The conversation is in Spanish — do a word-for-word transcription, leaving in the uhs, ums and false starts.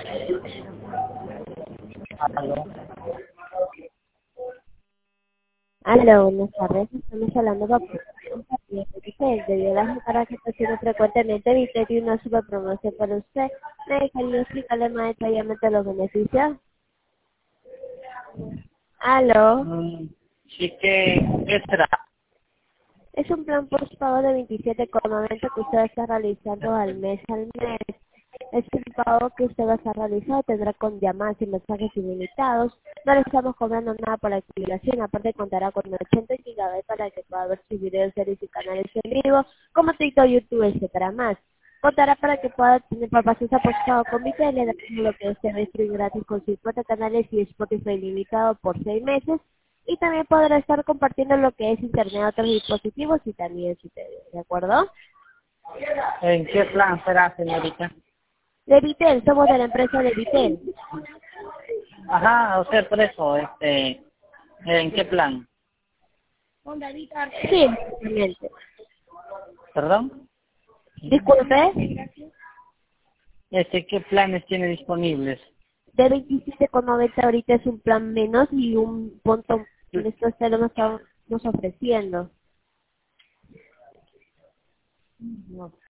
Aló. Aló, buenas tardes. Estamos hablando con usted. Debido a las interacciones frecuentemente, Viter y una super promoción para usted. ¿Me dejaría explicarle más detalladamente los beneficios? Aló. Mm, sí, que, ¿qué será? Es un plan postpago de veintisiete con noventa que usted está realizando al mes al mes. Es un pago que usted va a estar realizando, tendrá con llamadas y mensajes ilimitados. No le estamos cobrando nada por la activación, aparte contará con ochenta gigabytes para que pueda ver sus videos, series y canales en vivo, como TikTok, YouTube, etcétera más. Contará para que pueda tener papás postpago con mi tele, lo que es stream gratis con cincuenta canales y Spotify ilimitado por seis meses. Y también podrá estar compartiendo lo que es internet a otros dispositivos y también su T V, ¿de acuerdo? ¿En qué plan será, señorita? De Vitel, somos de la empresa de Vitel. Ajá, o sea, por eso, este, ¿en qué plan? Sí, exactamente. ¿Perdón? Disculpe, Este, ¿qué planes tiene disponibles? de veintisiete con noventa ahorita es un plan menos y un punto, en esto se lo estamos ofreciendo.